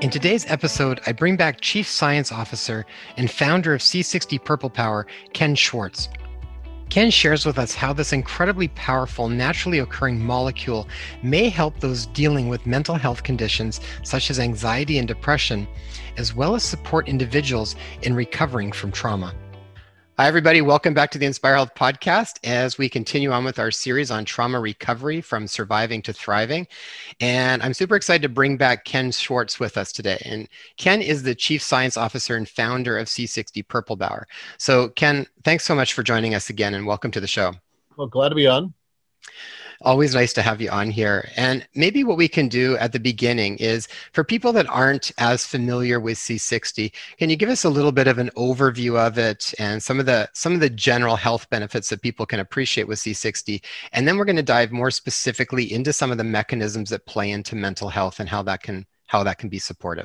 In today's episode, I bring back Chief Science Officer and founder of C60 Purple Power, Ken Schwartz. Ken shares with us how this incredibly powerful, naturally occurring molecule may help those dealing with mental health conditions such as anxiety and depression, as well as support individuals in recovering from trauma. Hi, everybody. Welcome back to the Inspire Health Podcast as we continue on with our series on trauma recovery from surviving to thriving. And I'm super excited to bring back Ken Schwartz with us today. And Ken is the Chief Science Officer and founder of C60 Purple Power. So Ken, thanks so much for joining us again and welcome to the show. Well, glad to be on. Always nice to have you on here. And maybe what we can do at the beginning is for people that aren't as familiar with C60, can you give us a little bit of an overview of it and some of the general health benefits that people can appreciate with C60? And then we're going to dive more specifically into some of the mechanisms that play into mental health and how that can be supportive.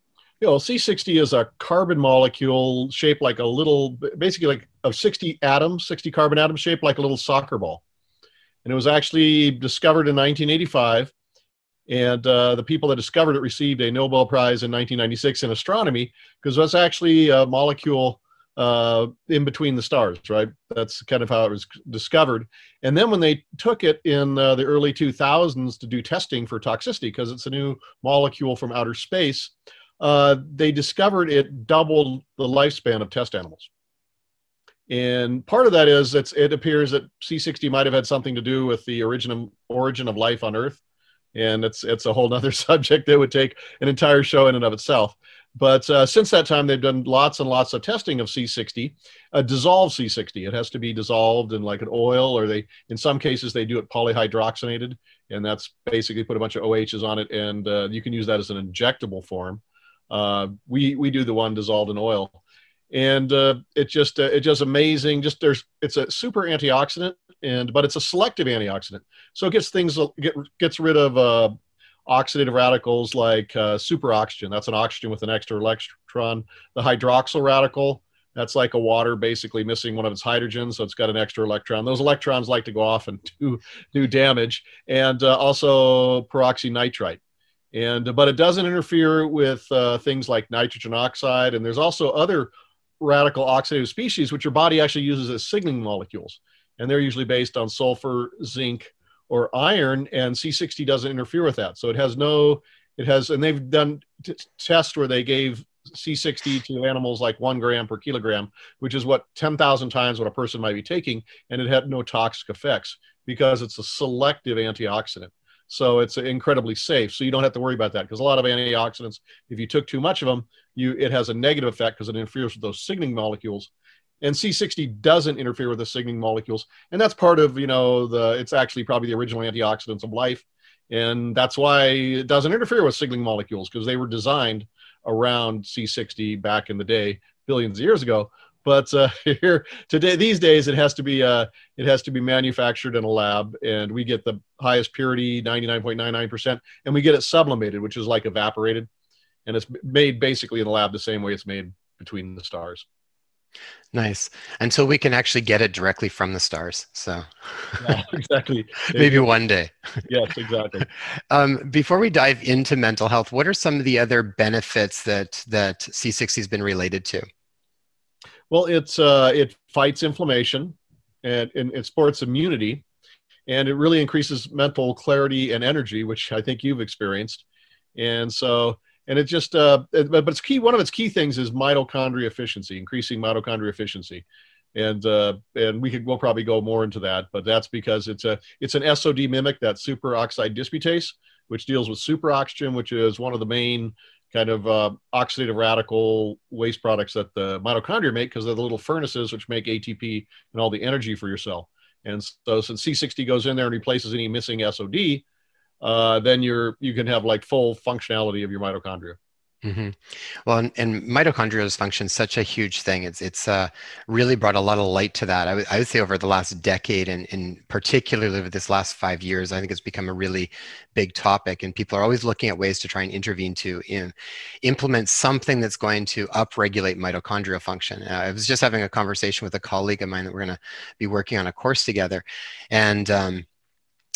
C60 is a carbon molecule shaped like a little, basically like of 60 atoms, 60 carbon atoms shaped like a little soccer ball. And it was actually discovered in 1985. And the people that discovered it received a Nobel Prize in 1996 in astronomy, because that's actually a molecule in between the stars, right? That's kind of how it was discovered. And then when they took it in the early 2000s to do testing for toxicity, because it's a new molecule from outer space, they discovered it doubled the lifespan of test animals. And part of that is it appears that C60 might have had something to do with the origin of life on Earth. And it's a whole other subject that would take an entire show in and of itself. But since that time, they've done lots and lots of testing of C60, dissolved C60. It has to be dissolved in like an oil, or in some cases, they do it polyhydroxynated. And that's basically put a bunch of OHs on it. And you can use that as an injectable form. We do the one dissolved in oil. And it's just amazing. It's a super antioxidant, but it's a selective antioxidant. So it gets rid of oxidative radicals like superoxygen. That's an oxygen with an extra electron. The hydroxyl radical, that's like a water basically missing one of its hydrogens, so it's got an extra electron. Those electrons like to go off and do damage. And also peroxynitrite. But it doesn't interfere with things like nitrogen oxide. And there's also other radical oxidative species, which your body actually uses as signaling molecules. And they're usually based on sulfur, zinc, or iron, and C60 doesn't interfere with that. So and they've done tests where they gave C60 to animals like 1 gram per kilogram, which is 10,000 times what a person might be taking, and it had no toxic effects because it's a selective antioxidant. So it's incredibly safe. So you don't have to worry about that, because a lot of antioxidants, if you took too much of them, it has a negative effect because it interferes with those signaling molecules. And C60 doesn't interfere with the signaling molecules. And that's part of, it's actually probably the original antioxidants of life. And that's why it doesn't interfere with signaling molecules, because they were designed around C60 back in the day, billions of years ago. But here today, these days, it has to be manufactured in a lab, and we get the highest purity, 99.99%, and we get it sublimated, which is like evaporated, and it's made basically in the lab the same way it's made between the stars. Nice. Until we can actually get it directly from the stars. So yeah, exactly. Maybe one day. Yes, exactly. Before we dive into mental health, what are some of the other benefits that C60 has been related to? Well, it fights inflammation, and it supports immunity, and it really increases mental clarity and energy, which I think you've experienced. And it just, but it's key. One of its key things is mitochondria efficiency, increasing mitochondria efficiency, and we'll probably go more into that. But that's because it's an SOD mimic, that superoxide dismutase, which deals with superoxygen, which is one of the main kind of oxidative radical waste products that the mitochondria make, because they're the little furnaces which make ATP and all the energy for your cell. And so since C60 goes in there and replaces any missing SOD, then you can have like full functionality of your mitochondria. Mm-hmm. Well, and mitochondrial dysfunction is such a huge thing. It's really brought a lot of light to that. I would say over the last decade, and particularly over this last 5 years, I think it's become a really big topic, and people are always looking at ways to try and intervene to implement something that's going to upregulate mitochondrial function. I was just having a conversation with a colleague of mine that we're going to be working on a course together, and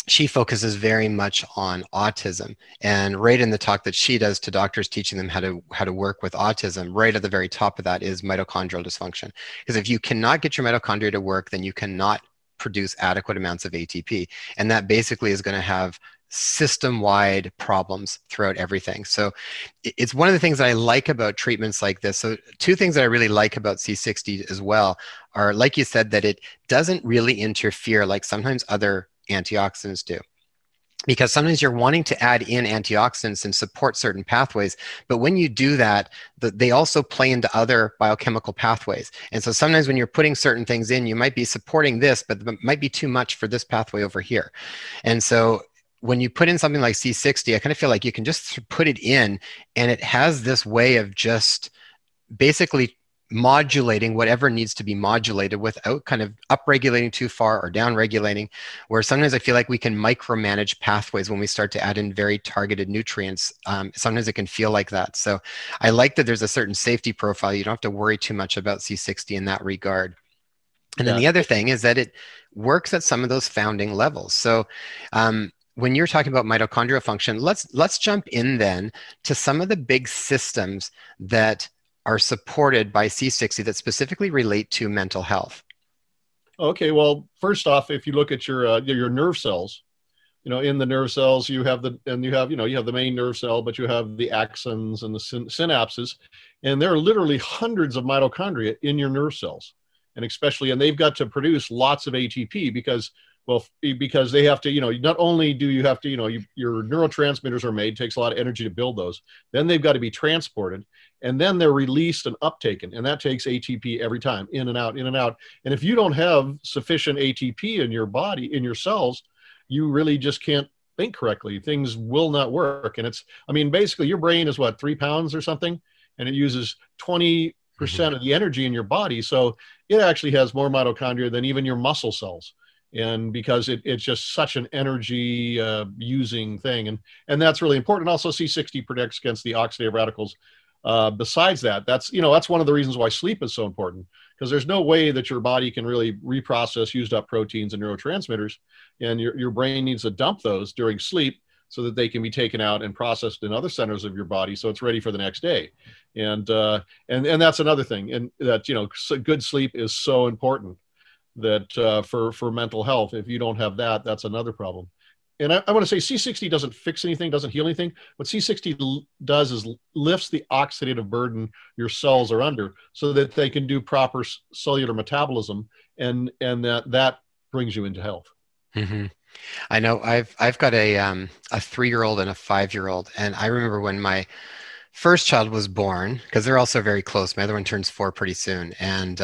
she focuses very much on autism, and right in the talk that she does to doctors teaching them how to work with autism, right at the very top of that is mitochondrial dysfunction. Because if you cannot get your mitochondria to work, then you cannot produce adequate amounts of ATP, and that basically is going to have system-wide problems throughout everything. So it's one of the things that I like about treatments like this. So two things that I really like about C60 as well are, like you said, that it doesn't really interfere like sometimes other antioxidants do, because sometimes you're wanting to add in antioxidants and support certain pathways, but when you do that, they also play into other biochemical pathways. And so sometimes when you're putting certain things in, you might be supporting this, but it might be too much for this pathway over here. And so when you put in something like C60, I kind of feel like you can just put it in, and it has this way of just basically modulating whatever needs to be modulated without kind of upregulating too far or downregulating, where sometimes I feel like we can micromanage pathways when we start to add in very targeted nutrients. Sometimes it can feel like that. So I like that there's a certain safety profile. You don't have to worry too much about C60 in that regard. And then the other thing is that it works at some of those founding levels. So when you're talking about mitochondrial function, let's jump in then to some of the big systems that are supported by C60 that specifically relate to mental health. Okay, well, first off, if you look at your nerve cells, in the nerve cells you have the main nerve cell, but you have the axons and the synapses, and there are literally hundreds of mitochondria in your nerve cells, and they've got to produce lots of ATP because they have to, not only do you have to, your neurotransmitters are made, takes a lot of energy to build those. Then they've got to be transported, and then they're released and uptaken. And that takes ATP every time, in and out, in and out. And if you don't have sufficient ATP in your body, in your cells, you really just can't think correctly. Things will not work. And basically your brain is 3 pounds or something, and it uses 20% of the energy in your body. So it actually has more mitochondria than even your muscle cells. And because it's just such an energy using thing. And that's really important. Also, C60 protects against the oxidative radicals. Besides that, that's one of the reasons why sleep is so important, because there's no way that your body can really reprocess used up proteins and neurotransmitters. And your brain needs to dump those during sleep so that they can be taken out and processed in other centers of your body, so it's ready for the next day. And that's another thing. And that, good sleep is so important. That for mental health, if you don't have that, that's another problem. And I want to say C60 doesn't fix anything, doesn't heal anything. What C60 does is lifts the oxidative burden your cells are under so that they can do proper cellular metabolism, and that brings you into health. Mm-hmm. I know I've got a 3-year-old and a 5-year-old, and I remember when my first child was born, because they're also very close. My other one turns 4 pretty soon, and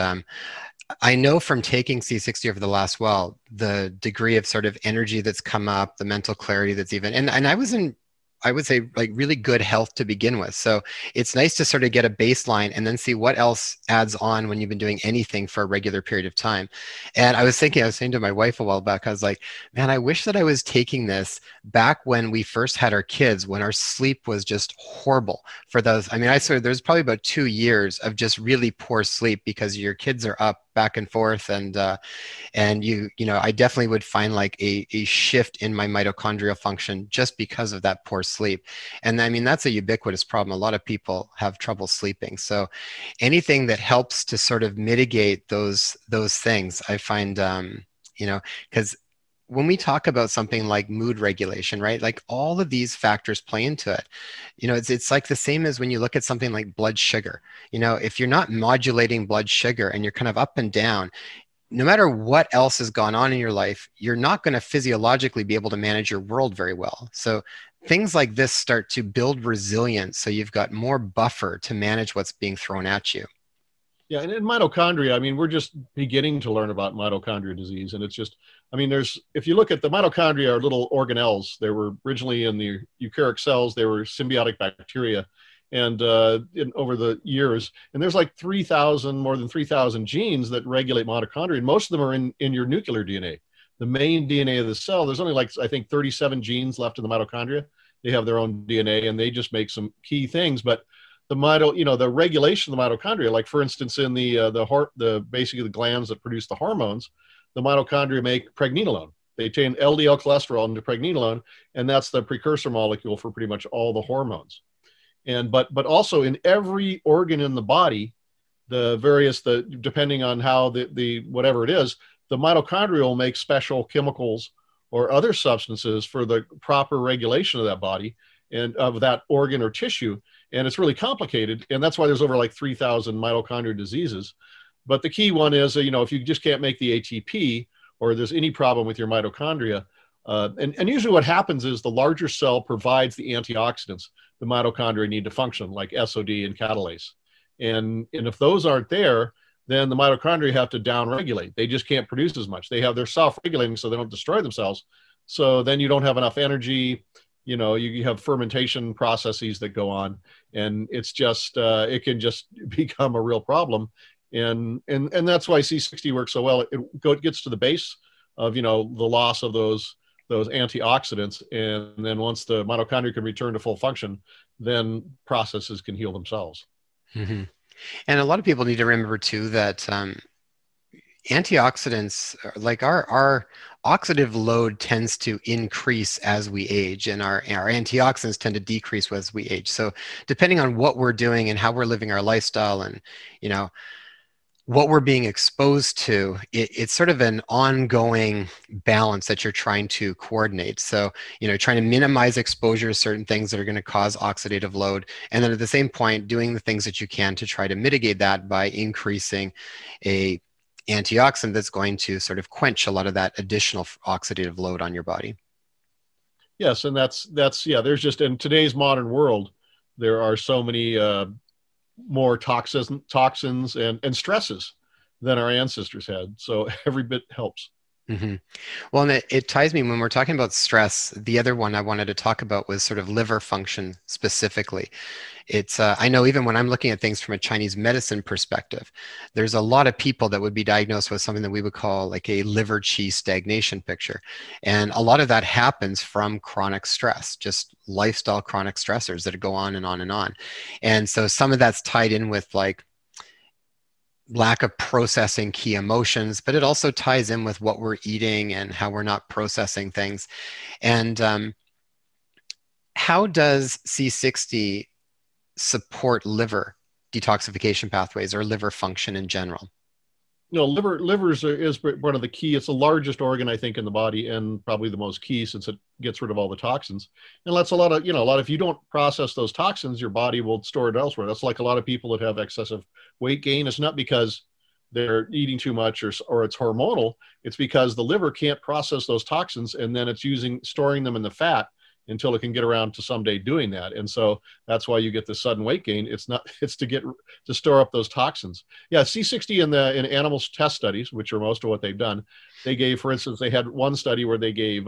I know from taking C60 over the last while, the degree of sort of energy that's come up, the mental clarity that's and I was in, I would say, like really good health to begin with. So it's nice to sort of get a baseline and then see what else adds on when you've been doing anything for a regular period of time. And I was saying to my wife a while back, I was like, man, I wish that I was taking this back when we first had our kids, when our sleep was just horrible for those. I swear there's probably about 2 years of just really poor sleep because your kids are up back and forth, and I definitely would find like a shift in my mitochondrial function just because of that poor sleep. And that's a ubiquitous problem. A lot of people have trouble sleeping, so anything that helps to sort of mitigate those things, I find, because when we talk about something like mood regulation, right? Like all of these factors play into it. It's like the same as when you look at something like blood sugar. If you're not modulating blood sugar and you're kind of up and down, no matter what else has gone on in your life, you're not going to physiologically be able to manage your world very well. So things like this start to build resilience. So you've got more buffer to manage what's being thrown at you. Yeah, and in mitochondria, we're just beginning to learn about mitochondria disease. And it's just, if you look at the mitochondria are little organelles. They were originally in the eukaryotic cells. They were symbiotic bacteria. And over the years, and there's like more than 3,000 genes that regulate mitochondria. And most of them are in your nuclear DNA. The main DNA of the cell, there's only I think 37 genes left in the mitochondria. They have their own DNA and they just make some key things. But the regulation of the mitochondria, like for instance, in basically the glands that produce the hormones, the mitochondria make pregnenolone. They contain LDL cholesterol and pregnenolone, and that's the precursor molecule for pretty much all the hormones. And but also in every organ in the body, depending on how the whatever it is, the mitochondria will make special chemicals or other substances for the proper regulation of that body and of that organ or tissue. And it's really complicated. And that's why there's over like 3,000 mitochondrial diseases. But the key one is, if you just can't make the ATP or there's any problem with your mitochondria, and usually what happens is the larger cell provides the antioxidants the mitochondria need to function, like SOD and catalase. And if those aren't there, then the mitochondria have to downregulate. They just can't produce as much. They're self-regulating so they don't destroy themselves. So then you don't have enough energy. You have fermentation processes that go on, and it's just it can just become a real problem. And that's why C60 works so well. It gets to the base of the loss of those antioxidants, and then once the mitochondria can return to full function, then processes can heal themselves. Mm-hmm. And a lot of people need to remember too that antioxidants, like our oxidative load tends to increase as we age, and our antioxidants tend to decrease as we age. So depending on what we're doing and how we're living our lifestyle, and what we're being exposed to, it's sort of an ongoing balance that you're trying to coordinate. So, trying to minimize exposure to certain things that are going to cause oxidative load. And then at the same point, doing the things that you can to try to mitigate that by increasing a antioxidant that's going to sort of quench a lot of that additional oxidative load on your body. Yes. And that's, there's just, in today's modern world, there are so many, more toxins and stresses than our ancestors had. So every bit helps. Mm-hmm. Well, and it ties me when we're talking about stress. The other one I wanted to talk about was sort of liver function specifically. It's I know even when I'm looking at things from a Chinese medicine perspective, there's a lot of people that would be diagnosed with something that we would call like a liver qi stagnation picture. And a lot of that happens from chronic stress, just lifestyle chronic stressors that go on and on and on. And so some of that's tied in with like lack of processing key emotions, but it also ties in with what we're eating and how we're not processing things. And how does C60 support liver detoxification pathways or liver function in general? Liver is one of the key. It's the largest organ, I think, in the body, and probably the most key since it gets rid of all the toxins. And that's a lot. If you don't process those toxins, your body will store it elsewhere. That's like a lot of people that have excessive weight gain. It's not because they're eating too much or it's hormonal. It's because the liver can't process those toxins, and then it's storing them in the fat until it can get around to someday doing that. And so that's why you get the sudden weight gain. It's to store up those toxins. Yeah. C60 in animals test studies, which are most of what they've done, they gave, for instance, they had one study where they gave,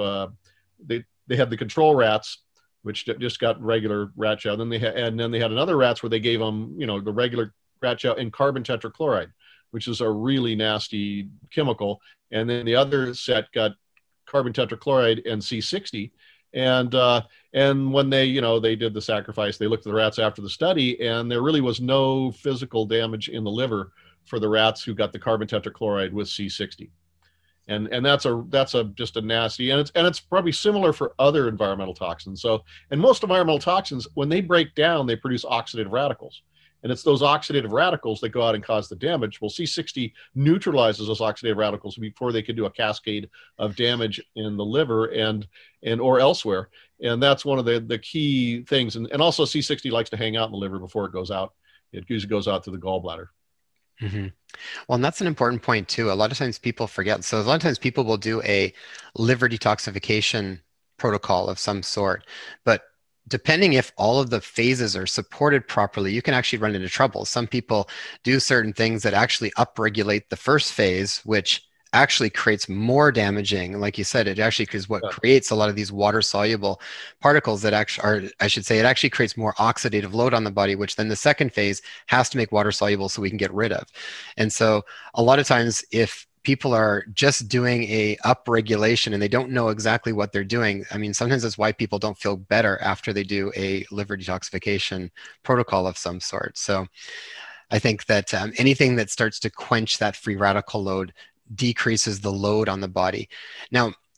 they had the control rats, which just got regular rat chow. Then they had another rats where they gave them, the regular rat chow and carbon tetrachloride, which is a really nasty chemical. And then the other set got carbon tetrachloride and C60. And when they did the sacrifice, they looked at the rats after the study, and there really was no physical damage in the liver for the rats who got the carbon tetrachloride with C60. And that's just a nasty, and it's probably similar for other environmental toxins. So, and most environmental toxins, when they break down, they produce oxidative radicals. And it's those oxidative radicals that go out and cause the damage. Well, C60 neutralizes those oxidative radicals before they can do a cascade of damage in the liver and or elsewhere. And that's one of the key things. And also C60 likes to hang out in the liver before it goes out. It usually goes out to the gallbladder. Mm-hmm. Well, and that's an important point too. A lot of times people forget. So a lot of times people will do a liver detoxification protocol of some sort, but depending if all of the phases are supported properly, you can actually run into trouble. Some people do certain things that actually upregulate the first phase, which actually creates more damaging. Like you said, it actually is what creates a lot of these water soluble particles that actually it actually creates more oxidative load on the body, which then the second phase has to make water soluble so we can get rid of. And so a lot of times if people are just doing a upregulation and they don't know exactly what they're doing, I mean, sometimes that's why people don't feel better after they do a liver detoxification protocol of some sort. So I think that anything that starts to quench that free radical load decreases the load on the body. Now,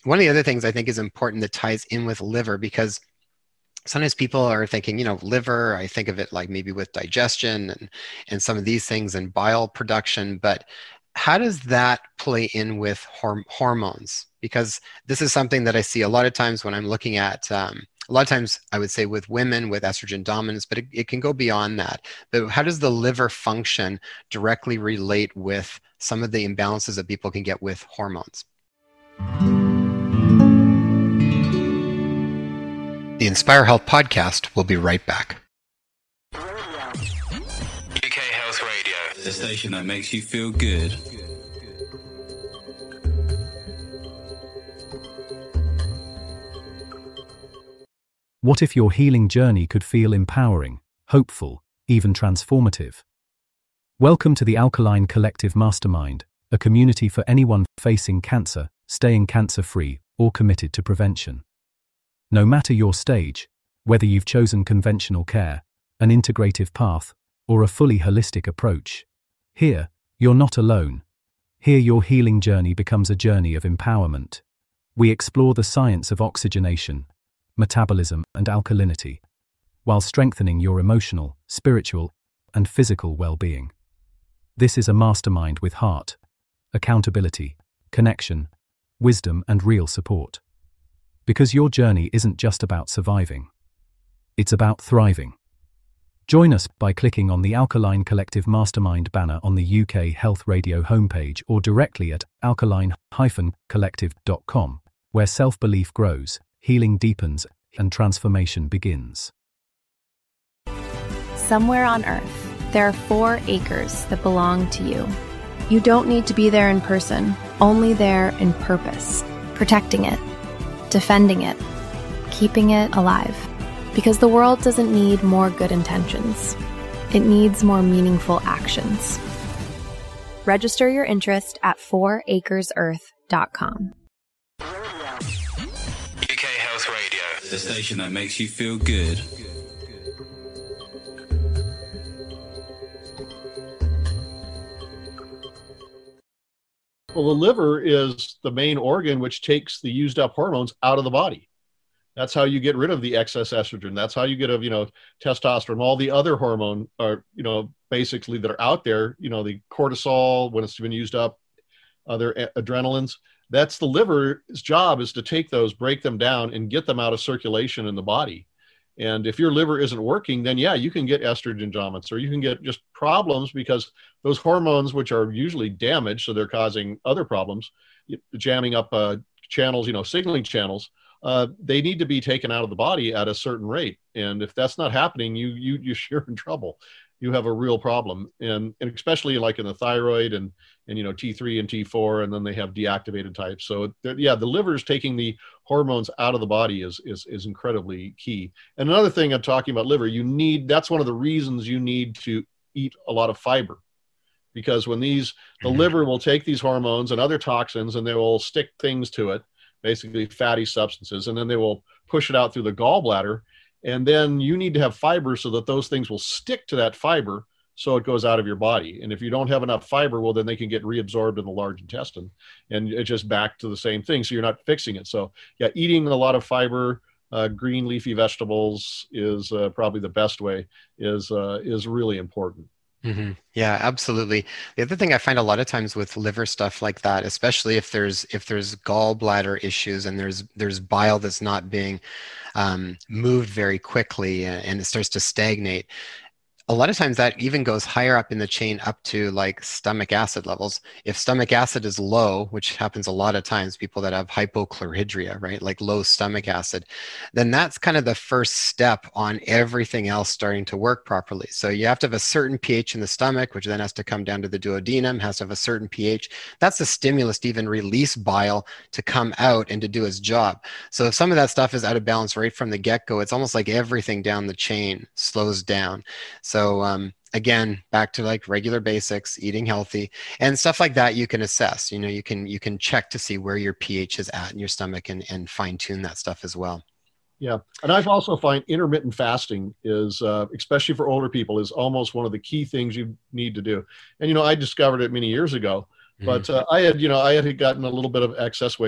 one of the other things I think is important that ties in with liver, because sometimes people are thinking, liver, I think of it like maybe with digestion and some of these things and bile production, but how does that play in with hormones? Because this is something that I see a lot of times when I'm looking at, a lot of times I would say with women with estrogen dominance, but it can go beyond that. But how does the liver function directly relate with some of the imbalances that people can get with hormones? The Inspire Health podcast will be right back. UK Health Radio, the station that makes you feel good. What if your healing journey could feel empowering, hopeful, even transformative? Welcome to the Alkaline Collective Mastermind, a community for anyone facing cancer, staying cancer-free, or committed to prevention. No matter your stage, whether you've chosen conventional care, an integrative path, or a fully holistic approach, here, you're not alone. Here your healing journey becomes a journey of empowerment. We explore the science of oxygenation, metabolism, and alkalinity, while strengthening your emotional, spiritual, and physical well-being. This is a mastermind with heart, accountability, connection, wisdom, and real support. Because your journey isn't just about surviving. It's about thriving. Join us by clicking on the Alkaline Collective Mastermind banner on the UK Health Radio homepage or directly at alkaline-collective.com, where self-belief grows, healing deepens, and transformation begins. Somewhere on Earth, there are 4 acres that belong to you. You don't need to be there in person, only there in purpose, protecting it, defending it, keeping it alive. Because the world doesn't need more good intentions. It needs more meaningful actions. Register your interest at 4acresearth.com. UK Health Radio, the station that makes you feel good. Well, the liver is the main organ which takes the used up hormones out of the body. That's how you get rid of the excess estrogen. That's how you get rid of, testosterone, all the other hormone are, basically that are out there, the cortisol when it's been used up, other adrenalines. That's the liver's job, is to take those, break them down, and get them out of circulation in the body. And if your liver isn't working, then you can get estrogen dominance, or you can get just problems because those hormones, which are usually damaged, so they're causing other problems, jamming up channels, signaling channels. They need to be taken out of the body at a certain rate. And if that's not happening, you're in trouble. You have a real problem. And especially like in the thyroid and T3 and T4, and then they have deactivated types. So the liver is taking the hormones out of the body is incredibly key. And another thing I'm talking about liver, that's one of the reasons you need to eat a lot of fiber. Because when the liver will take these hormones and other toxins and they will stick things to it, basically fatty substances, and then they will push it out through the gallbladder. And then you need to have fiber so that those things will stick to that fiber so it goes out of your body. And if you don't have enough fiber, well, then they can get reabsorbed in the large intestine, and it's just back to the same thing. So you're not fixing it. So eating a lot of fiber, green leafy vegetables is probably the best way, is really important. Mm-hmm. Yeah, absolutely. The other thing I find a lot of times with liver stuff like that, especially if there's gallbladder issues and there's bile that's not being moved very quickly and it starts to stagnate. A lot of times that even goes higher up in the chain, up to like stomach acid levels. If stomach acid is low, which happens a lot of times, people that have hypochlorhydria, right? Like low stomach acid, then that's kind of the first step on everything else starting to work properly. So you have to have a certain pH in the stomach, which then has to come down to the duodenum, has to have a certain pH. That's the stimulus to even release bile to come out and to do its job. So if some of that stuff is out of balance right from the get-go, it's almost like everything down the chain slows down. So again, back to like regular basics, eating healthy and stuff like that, you can assess. You can check to see where your pH is at in your stomach and fine tune that stuff as well. Yeah, and I've also find intermittent fasting is, especially for older people, is almost one of the key things you need to do. And I discovered it many years ago, but I had gotten a little bit of excess weight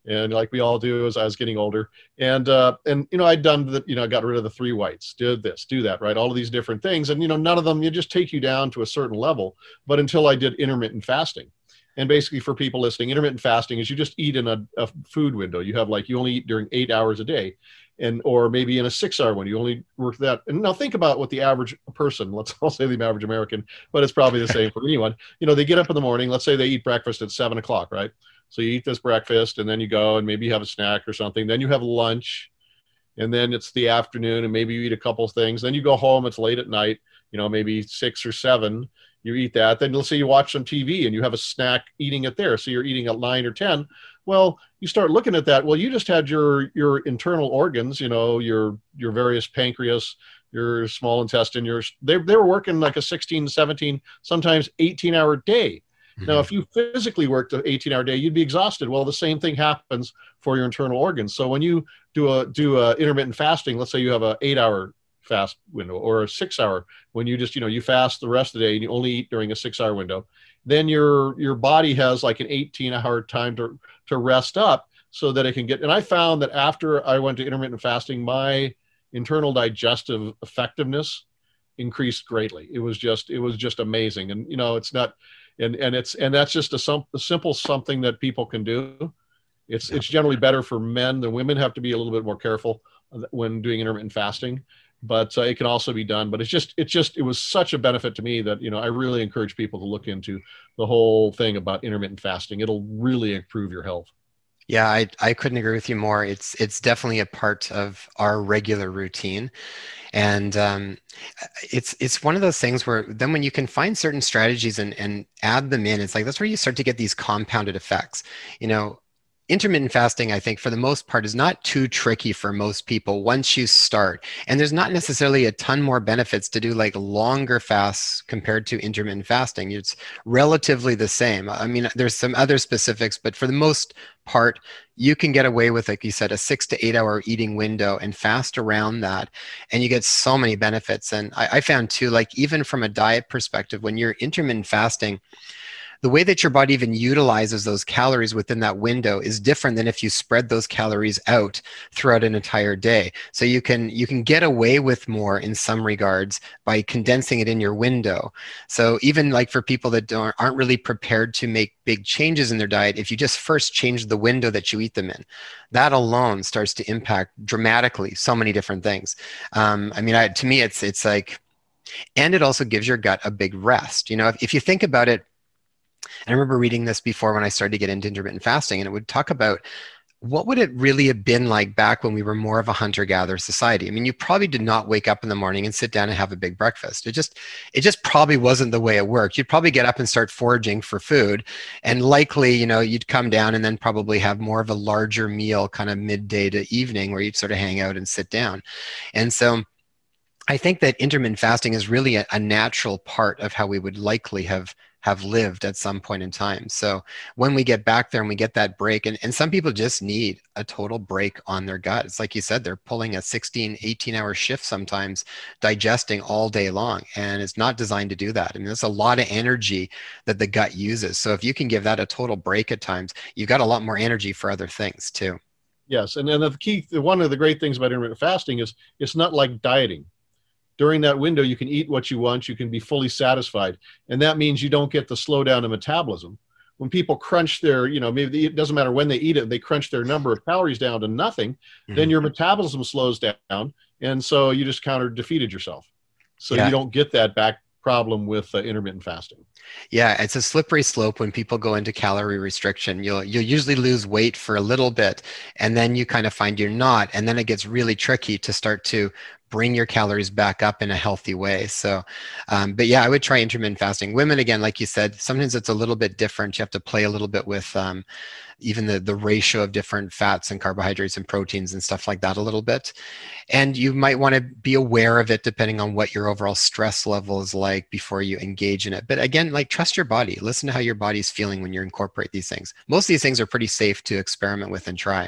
and like we all do as I was getting older. And I'd done the, I got rid of the 3 whites, did this, do that, right? All of these different things. And, none of them, you just take you down to a certain level. But until I did intermittent fasting. And basically for people listening, intermittent fasting is you just eat in a food window. You have you only eat during 8 hours a day, or maybe in a 6-hour window, you only work that. And now think about what the average person, I'll say the average American, but it's probably the same for anyone. They get up in the morning, let's say they eat breakfast at 7 o'clock, right? So you eat this breakfast and then you go and maybe you have a snack or something. Then you have lunch, and then it's the afternoon and maybe you eat a couple of things. Then you go home, it's late at night, maybe 6 or 7. You eat that. Then let's say you watch some TV and you have a snack eating it there. So you're eating at 9 or 10. Well, you start looking at that. Well, you just had your internal organs, your various pancreas, your small intestine, they were working like a 16, 17, sometimes 18-hour day. Mm-hmm. Now, if you physically worked an 18-hour day, you'd be exhausted. Well, the same thing happens for your internal organs. So when you do a intermittent fasting, let's say you have an 8-hour fast window or a 6-hour, when you just, you fast the rest of the day and you only eat during a 6-hour window, then your body has like an 18-hour time to rest up so that it can get. And I found that after I went to intermittent fasting, my internal digestive effectiveness increased greatly. It was just amazing. And, it's not, and that's just a simple something that people can do. It's generally better for men. The women have to be a little bit more careful when doing intermittent fasting, but it can also be done. But it was such a benefit to me that, I really encourage people to look into the whole thing about intermittent fasting. It'll really improve your health. Yeah, I couldn't agree with you more. It's definitely a part of our regular routine. And it's one of those things where then when you can find certain strategies and add them in, it's like that's where you start to get these compounded effects. Intermittent fasting, I think, for the most part, is not too tricky for most people once you start. And there's not necessarily a ton more benefits to do like longer fasts compared to intermittent fasting. It's relatively the same. I mean, there's some other specifics, but for the most part, you can get away with, like you said, a 6 to 8 hour eating window and fast around that. And you get so many benefits. And I found too, like even from a diet perspective, when you're intermittent fasting, the way that your body even utilizes those calories within that window is different than if you spread those calories out throughout an entire day. So you can get away with more in some regards by condensing it in your window. So even like for people that aren't really prepared to make big changes in their diet, if you just first change the window that you eat them in, that alone starts to impact dramatically so many different things. To me, it's like, and it also gives your gut a big rest. If you think about it, I remember reading this before when I started to get into intermittent fasting, and it would talk about what would it really have been like back when we were more of a hunter-gatherer society. I mean, you probably did not wake up in the morning and sit down and have a big breakfast. It just probably wasn't the way it worked. You'd probably get up and start foraging for food, and likely, you'd come down and then probably have more of a larger meal kind of midday to evening where you'd sort of hang out and sit down. And so I think that intermittent fasting is really a natural part of how we would likely have lived at some point in time. So when we get back there and we get that break, and some people just need a total break on their gut. It's like you said, they're pulling a 16, 18-hour shift sometimes, digesting all day long, and it's not designed to do that. I mean, there's a lot of energy that the gut uses. So if you can give that a total break at times, you've got a lot more energy for other things too. Yes, and then one of the great things about intermittent fasting is it's not like dieting. During that window, you can eat what you want. You can be fully satisfied. And that means you don't get the slowdown in metabolism. When people crunch their, maybe it doesn't matter when they eat it, they crunch their number of calories down to nothing, then your metabolism slows down. And so you just defeated yourself. So you don't get that back problem with intermittent fasting. Yeah, it's a slippery slope when people go into calorie restriction. You'll usually lose weight for a little bit, and then you kind of find you're not, and then it gets really tricky to start to bring your calories back up in a healthy way. So, but yeah, I would try intermittent fasting. Women, again, like you said, sometimes it's a little bit different. You have to play a little bit with even the ratio of different fats and carbohydrates and proteins and stuff like that a little bit. And you might want to be aware of it depending on what your overall stress level is like before you engage in it. But again, like trust your body. Listen to how your body's feeling when you incorporate these things. Most of these things are pretty safe to experiment with and try.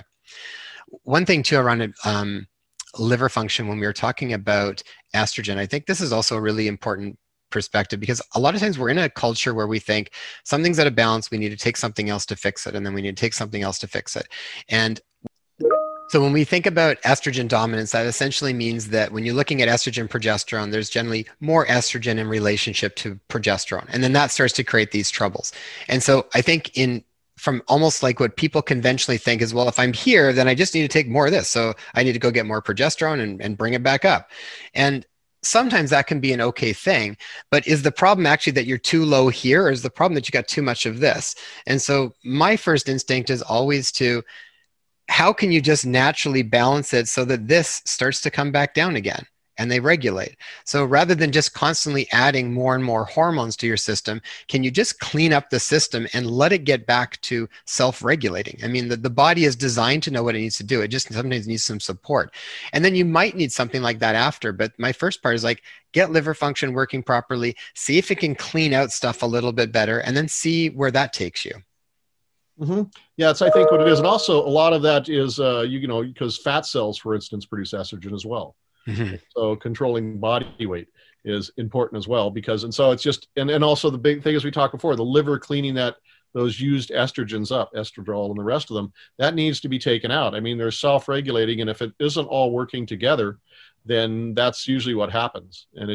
One thing too around liver function, when we were talking about estrogen, I think this is also a really important perspective, because a lot of times we're in a culture where we think something's out of balance, we need to take something else to fix it, and then we need to take something else to fix it. And so when we think about estrogen dominance, that essentially means that when you're looking at estrogen progesterone, there's generally more estrogen in relationship to progesterone. And then that starts to create these troubles. And so I think from almost like what people conventionally think is, well, if I'm here, then I just need to take more of this. So I need to go get more progesterone and bring it back up. And sometimes that can be an okay thing, but is the problem actually that you're too low here, or is the problem that you got too much of this? And so my first instinct is always how can you just naturally balance it so that this starts to come back down again and they regulate? So rather than just constantly adding more and more hormones to your system, can you just clean up the system and let it get back to self-regulating? I mean, the body is designed to know what it needs to do. It just sometimes needs some support. And then you might need something like that after. But my first part is like, get liver function working properly, see if it can clean out stuff a little bit better, and then see where that takes you. Mm-hmm. Yeah, it's I think what it is, and also a lot of that is because fat cells, for instance, produce estrogen as well. Mm-hmm. So controlling body weight is important as well, and so it's just and also the big thing, as we talked before, the liver cleaning those used estrogens up, estradiol and the rest of them, that needs to be taken out. I mean, they're self-regulating, and if it isn't all working together, then that's usually what happens, and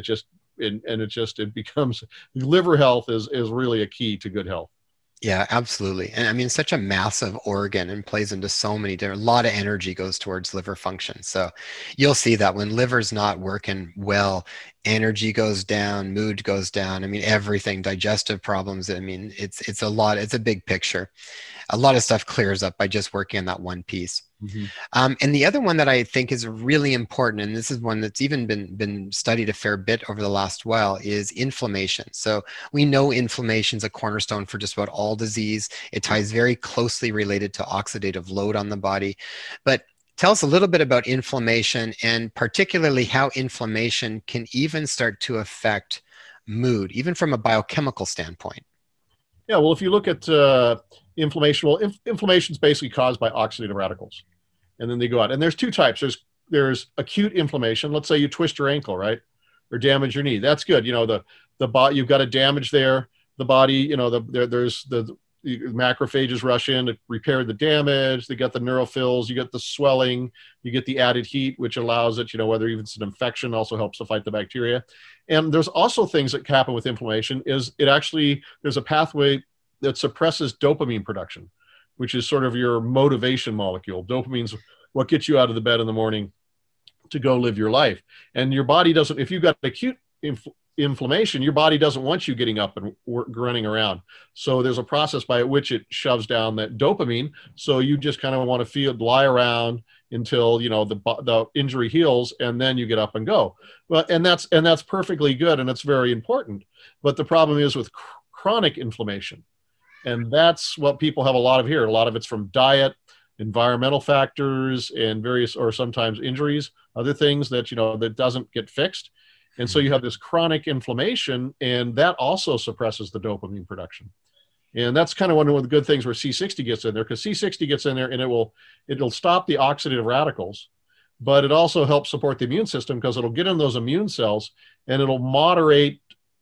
it becomes liver health is really a key to good health. Yeah, absolutely. And I mean, such a massive organ and plays into so many different, a lot of energy goes towards liver function. So you'll see that when liver's not working well, energy goes down, mood goes down. I mean, everything, digestive problems. I mean, it's a lot, it's a big picture. A lot of stuff clears up by just working on that one piece. Mm-hmm. And the other one that I think is really important, and this is one that's even been studied a fair bit over the last while, is inflammation. So we know inflammation is a cornerstone for just about all disease. It ties very closely related to oxidative load on the body. But tell us a little bit about inflammation, and particularly how inflammation can even start to affect mood, even from a biochemical standpoint. Yeah, well, if you look at inflammation, inflammation is basically caused by oxidative radicals, and then they go out. And there's two types. There's acute inflammation. Let's say you twist your ankle, right, or damage your knee. That's good. The body, you've got a damage there. The body, there's the macrophages rush in to repair the damage. They get the neutrophils. You get the swelling. You get the added heat, which allows it. Whether even it's an infection, also helps to fight the bacteria. And there's also things that happen with inflammation. There's a pathway that suppresses dopamine production, which is sort of your motivation molecule. Dopamine's what gets you out of the bed in the morning to go live your life. And your body doesn't, if you've got acute inflammation, your body doesn't want you getting up and running around. So there's a process by which it shoves down that dopamine. So you just kind of want to lie around until the injury heals, and then you get up and go. Well, and that's perfectly good, and it's very important. But the problem is with chronic inflammation. And that's what people have a lot of here. A lot of it's from diet, environmental factors, and various, or sometimes injuries, other things that, that doesn't get fixed. And so you have this chronic inflammation, and that also suppresses the dopamine production. And that's kind of one of the good things where C60 gets in there, because C60 gets in there and it'll stop the oxidative radicals, but it also helps support the immune system, because it'll get in those immune cells and it'll moderate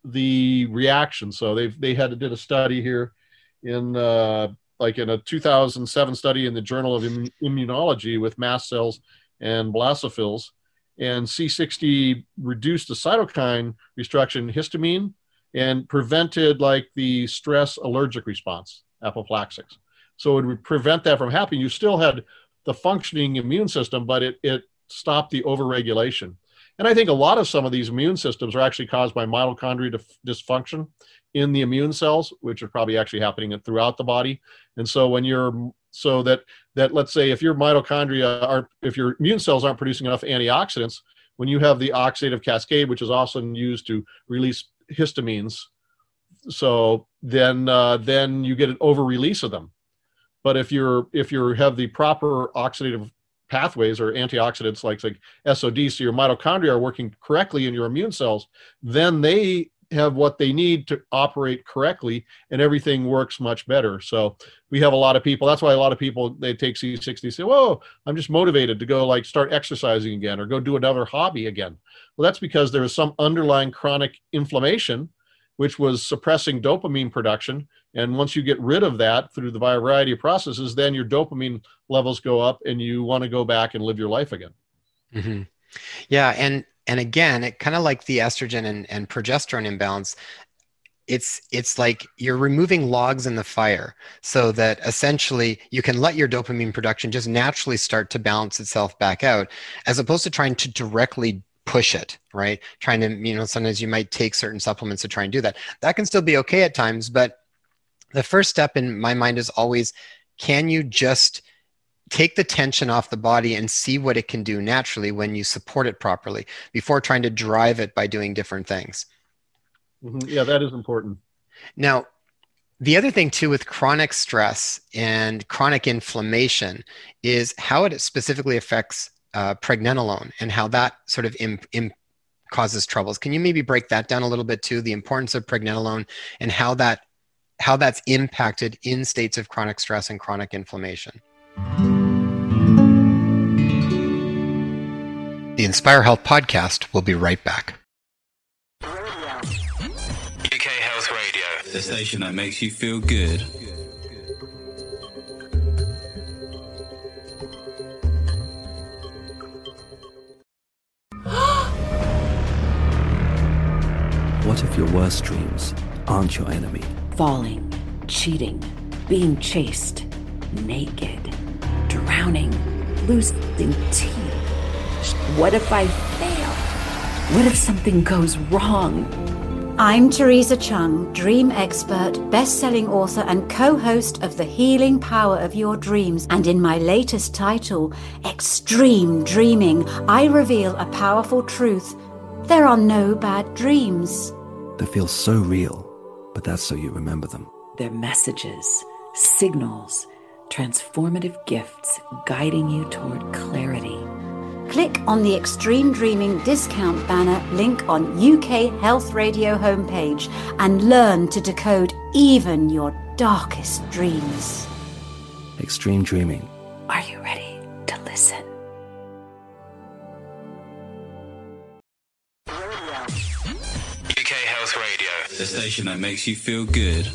the reaction. So they did a study here in a 2007 study in the Journal of Immunology with mast cells and basophils, and C60 reduced the cytokine destruction, histamine, and prevented the stress allergic response, apophylaxis. So it would prevent that from happening. You still had the functioning immune system, but it stopped the overregulation. And I think a lot of some of these immune systems are actually caused by mitochondrial dysfunction in the immune cells, which are probably actually happening throughout the body. And so let's say if your mitochondria if your immune cells aren't producing enough antioxidants, when you have the oxidative cascade, which is often used to release histamines, so then you get an over release of them. But if you have the proper oxidative pathways or antioxidants like SOD, so your mitochondria are working correctly in your immune cells, then they have what they need to operate correctly, and everything works much better. So we have a lot of people. That's why a lot of people, they take C60 and say, whoa, I'm just motivated to go like start exercising again or go do another hobby again. Well, that's because there was some underlying chronic inflammation, which was suppressing dopamine production. And once you get rid of that through the variety of processes, then your dopamine levels go up and you want to go back and live your life again. Mm-hmm. Yeah. And again, it kind of like the estrogen and progesterone imbalance. It's like you're removing logs in the fire so that essentially you can let your dopamine production just naturally start to balance itself back out, as opposed to trying to directly push it, right? Trying to, sometimes you might take certain supplements to try and do that. That can still be okay at times, but the first step in my mind is always, can you just take the tension off the body and see what it can do naturally when you support it properly before trying to drive it by doing different things. Mm-hmm. Yeah, that is important. Now, the other thing too with chronic stress and chronic inflammation is how it specifically affects pregnenolone and how that sort of causes troubles. Can you maybe break that down a little bit too, the importance of pregnenolone and how that's impacted in states of chronic stress and chronic inflammation? The Inspire Health podcast will be right back. UK Health Radio, the station that makes you feel good. What if your worst dreams aren't your enemy? Falling, cheating, being chased, naked, drowning, losing teeth. What if I fail? What if something goes wrong? I'm Teresa Chung, dream expert, best-selling author and co-host of The Healing Power of Your Dreams. And in my latest title, Extreme Dreaming, I reveal a powerful truth. There are no bad dreams. They feel so real, but that's so you remember them. They're messages, signals, transformative gifts guiding you toward clarity. Click on the Extreme Dreaming discount banner link on UK Health Radio homepage and learn to decode even your darkest dreams. Extreme Dreaming. Are you ready to listen? UK Health Radio, the station that makes you feel good.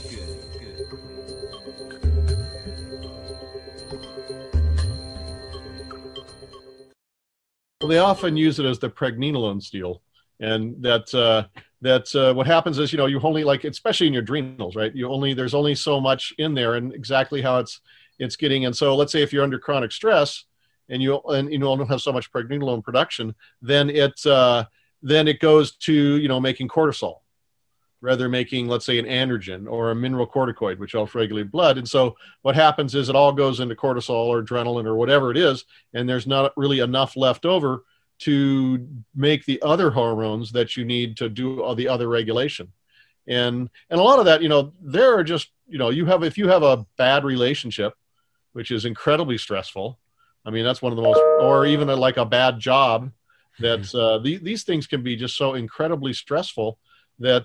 Well, they often use it as the pregnenolone steal, and that's what happens is, you only, like, especially in your adrenals, right? There's only so much in there, and exactly how it's getting. And so, let's say if you're under chronic stress and you don't have so much pregnenolone production, then it goes to making cortisol, rather making, let's say, an androgen or a mineral corticoid, which helps regulate blood. And so what happens is it all goes into cortisol or adrenaline or whatever it is, and there's not really enough left over to make the other hormones that you need to do all the other regulation. And a lot of that, there are just, if you have a bad relationship, which is incredibly stressful, I mean, that's one of the most, or even like a bad job, these things can be just so incredibly stressful that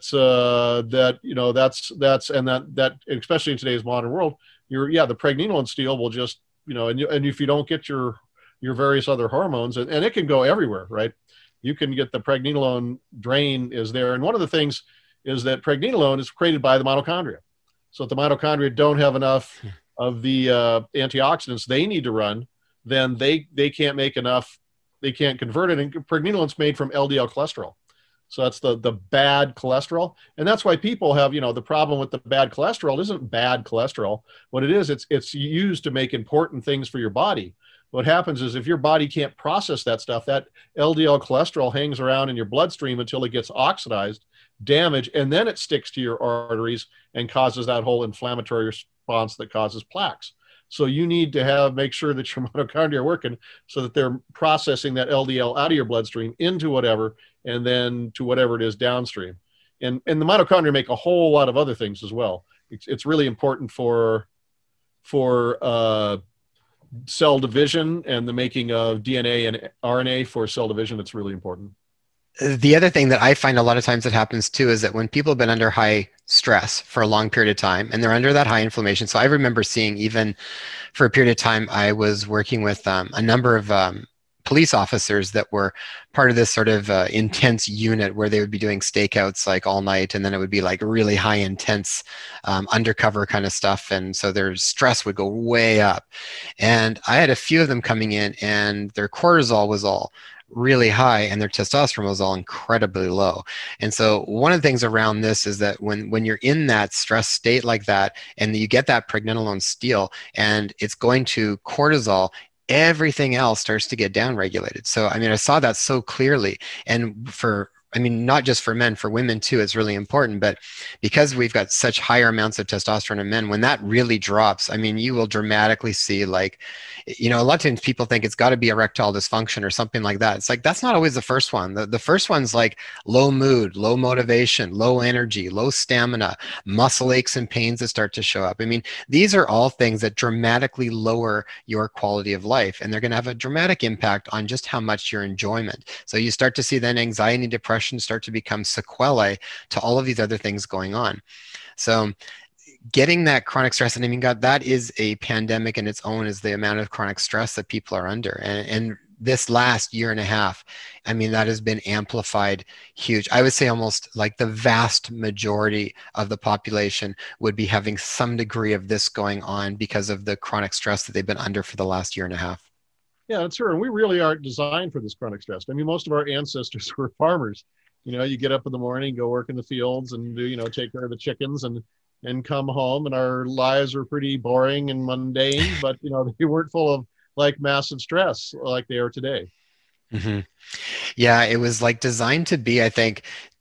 especially in today's modern world, the pregnenolone steal will just, and if you don't get your various other hormones, and it can go everywhere, right? You can get the pregnenolone drain is there. And one of the things is that pregnenolone is created by the mitochondria. So if the mitochondria don't have enough of the antioxidants they need to run, then they can't make enough, they can't convert it. And pregnenolone's made from LDL cholesterol. So that's the bad cholesterol. And that's why people have, the problem with the bad cholesterol isn't bad cholesterol. What it is, it's used to make important things for your body. What happens is if your body can't process that stuff, that LDL cholesterol hangs around in your bloodstream until it gets oxidized, damaged, and then it sticks to your arteries and causes that whole inflammatory response that causes plaques. So you need to make sure that your mitochondria are working so that they're processing that LDL out of your bloodstream into whatever, and then to whatever it is downstream. And the mitochondria make a whole lot of other things as well. It's really important for cell division and the making of DNA and RNA for cell division. It's really important. The other thing that I find a lot of times that happens too is that when people have been under high stress for a long period of time and they're under that high inflammation. So I remember seeing, even for a period of time, I was working with a number of police officers that were part of this sort of intense unit where they would be doing stakeouts like all night, and then it would be like really high intense undercover kind of stuff, and so their stress would go way up. And I had a few of them coming in and their cortisol was all really high and their testosterone was all incredibly low. And so one of the things around this is that when you're in that stress state like that and you get that pregnenolone steal and it's going to cortisol, everything else starts to get downregulated. So I mean, I saw that so clearly. And not just for men, for women too, it's really important. But because we've got such higher amounts of testosterone in men, when that really drops, I mean, you will dramatically see, like, a lot of times people think it's got to be erectile dysfunction or something like that. It's like, that's not always the first one. The first one's like low mood, low motivation, low energy, low stamina, muscle aches and pains that start to show up. I mean, these are all things that dramatically lower your quality of life, and they're going to have a dramatic impact on just how much your enjoyment. So you start to see then anxiety, depression start to become sequelae to all of these other things going on. So getting that chronic stress, and I mean, God, that is a pandemic in its own, is the amount of chronic stress that people are under. And this last year and a half, I mean, that has been amplified huge. I would say almost like the vast majority of the population would be having some degree of this going on because of the chronic stress that they've been under for the last year and a half. Yeah, that's true. And we really aren't designed for this chronic stress. I mean, most of our ancestors were farmers. You get up in the morning, go work in the fields and take care of the chickens and come home. And our lives were pretty boring and mundane, but, they weren't full of like massive stress like they are today. Mm-hmm. Yeah, it was like designed to be, I think,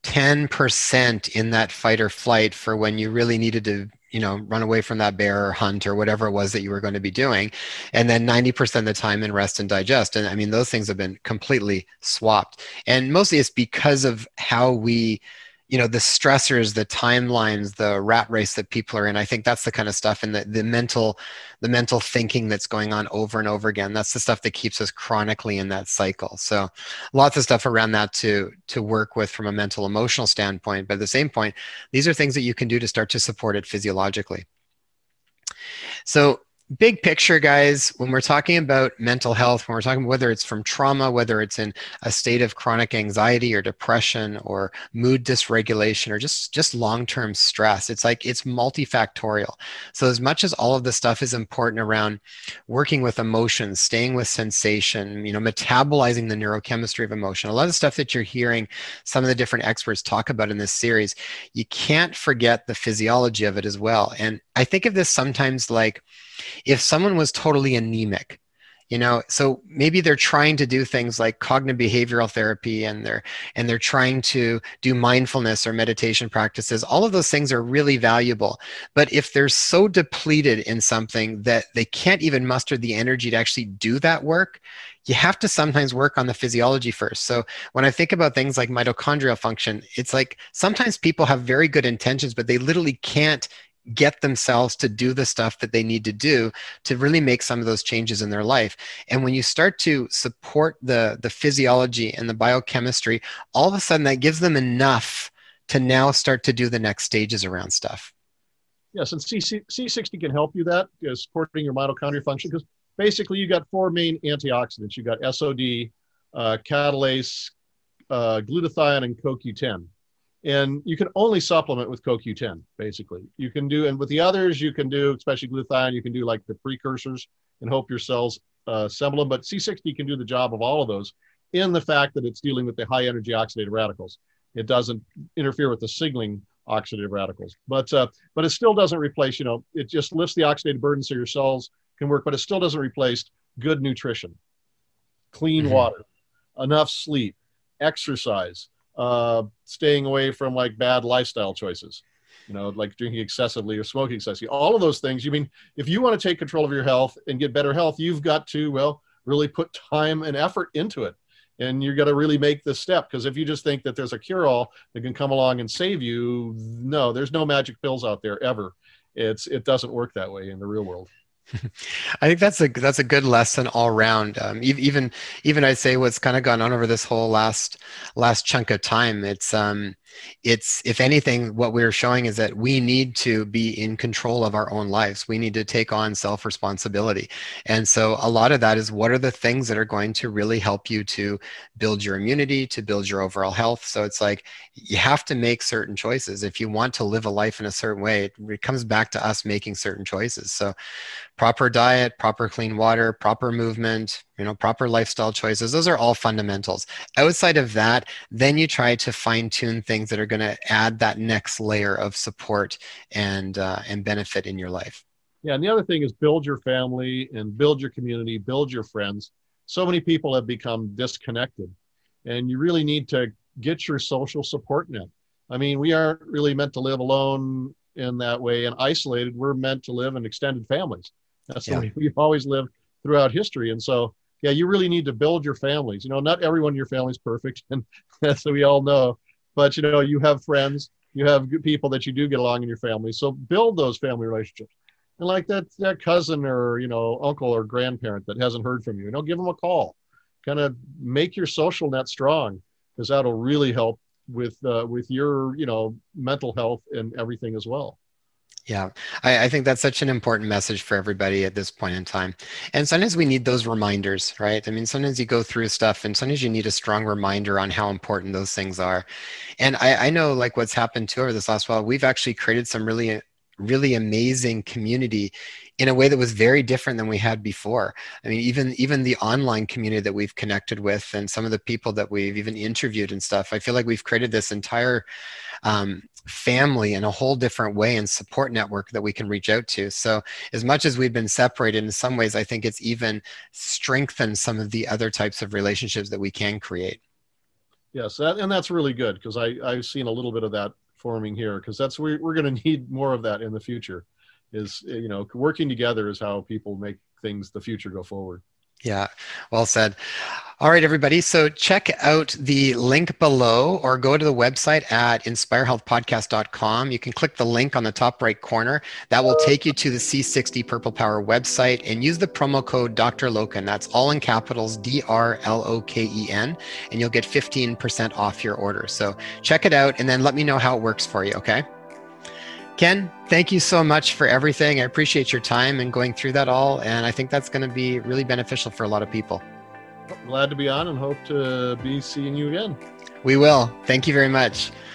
10% in that fight or flight for when you really needed to run away from that bear or hunt or whatever it was that you were going to be doing. And then 90% of the time in rest and digest. And I mean, those things have been completely swapped. And mostly it's because of how we, the stressors, the timelines, the rat race that people are in. I think that's the kind of stuff, and the mental thinking that's going on over and over again. That's the stuff that keeps us chronically in that cycle. So lots of stuff around that to work with from a mental emotional standpoint. But at the same point, these are things that you can do to start to support it physiologically. So big picture, guys, when we're talking about mental health, when we're talking whether it's from trauma, whether it's in a state of chronic anxiety or depression or mood dysregulation or just long-term stress, it's multifactorial. So as much as all of this stuff is important around working with emotions, staying with sensation, metabolizing the neurochemistry of emotion, a lot of stuff that you're hearing some of the different experts talk about in this series, you can't forget the physiology of it as well. And I think of this sometimes like if someone was totally anemic, so maybe they're trying to do things like cognitive behavioral therapy and they're trying to do mindfulness or meditation practices. All of those things are really valuable. But if they're so depleted in something that they can't even muster the energy to actually do that work, you have to sometimes work on the physiology first. So when I think about things like mitochondrial function, it's like sometimes people have very good intentions, but they literally can't get themselves to do the stuff that they need to do to really make some of those changes in their life. And when you start to support the physiology and the biochemistry, all of a sudden that gives them enough to now start to do the next stages around stuff. Yes, and C60 can help you that, supporting your mitochondrial function, because basically you got four main antioxidants. You got SOD, catalase, glutathione, and CoQ10. And you can only supplement with CoQ10, basically. You can do, and with the others, you can do, especially glutathione, you can do like the precursors and hope your cells assemble them. But C60 can do the job of all of those in the fact that it's dealing with the high energy oxidative radicals. It doesn't interfere with the signaling oxidative radicals. But it still doesn't replace, it just lifts the oxidative burden so your cells can work, but it still doesn't replace good nutrition, clean water, enough sleep, exercise, staying away from like bad lifestyle choices, like drinking excessively or smoking excessively, all of those things. If you want to take control of your health and get better health, you've got to, really put time and effort into it. And you're going to really make this step, because if you just think that there's a cure-all that can come along and save you, no, there's no magic pills out there ever. It doesn't work that way in the real world. I think that's a good lesson all around. Even I'd say what's kind of gone on over this whole last chunk of time. It's if anything, what we're showing is that we need to be in control of our own lives. We need to take on self-responsibility, and so a lot of that is what are the things that are going to really help you to build your immunity, to build your overall health. So it's like you have to make certain choices if you want to live a life in a certain way. It comes back to us making certain choices. So proper diet, proper clean water, proper movement, proper lifestyle choices. Those are all fundamentals. Outside of that, then you try to fine tune things that are going to add that next layer of support and benefit in your life. Yeah. And the other thing is build your family and build your community, build your friends. So many people have become disconnected, and you really need to get your social support net. I mean, we aren't really meant to live alone in that way and isolated. We're meant to live in extended families. That's the way we've always lived throughout history. And so, yeah, you really need to build your families. Not everyone in your family is perfect, and that's what we all know. But, you have friends, you have good people that you do get along in your family. So build those family relationships. And like that cousin or, uncle or grandparent that hasn't heard from you, give them a call. Kind of make your social net strong, because that'll really help with your, mental health and everything as well. Yeah, I think that's such an important message for everybody at this point in time. And sometimes we need those reminders, right? I mean, sometimes you go through stuff and sometimes you need a strong reminder on how important those things are. And I know like what's happened too over this last while, we've actually created some really, really amazing community in a way that was very different than we had before. I mean, even the online community that we've connected with and some of the people that we've even interviewed and stuff, I feel like we've created this entire family in a whole different way and support network that we can reach out to. So as much as we've been separated, in some ways, I think it's even strengthened some of the other types of relationships that we can create. Yes, and that's really good, because I've seen a little bit of that forming here, because that's we're going to need more of that in the future. Is working together is how people make the future go forward. Yeah, well said. All right, everybody. So check out the link below or go to the website at inspirehealthpodcast.com. You can click the link on the top right corner. That will take you to the C60 Purple Power website, and use the promo code Dr. Loken. That's all in capitals, DRLOKEN, and you'll get 15% off your order. So check it out and then let me know how it works for you, okay? Ken, thank you so much for everything. I appreciate your time and going through that all. And I think that's going to be really beneficial for a lot of people. Glad to be on and hope to be seeing you again. We will. Thank you very much.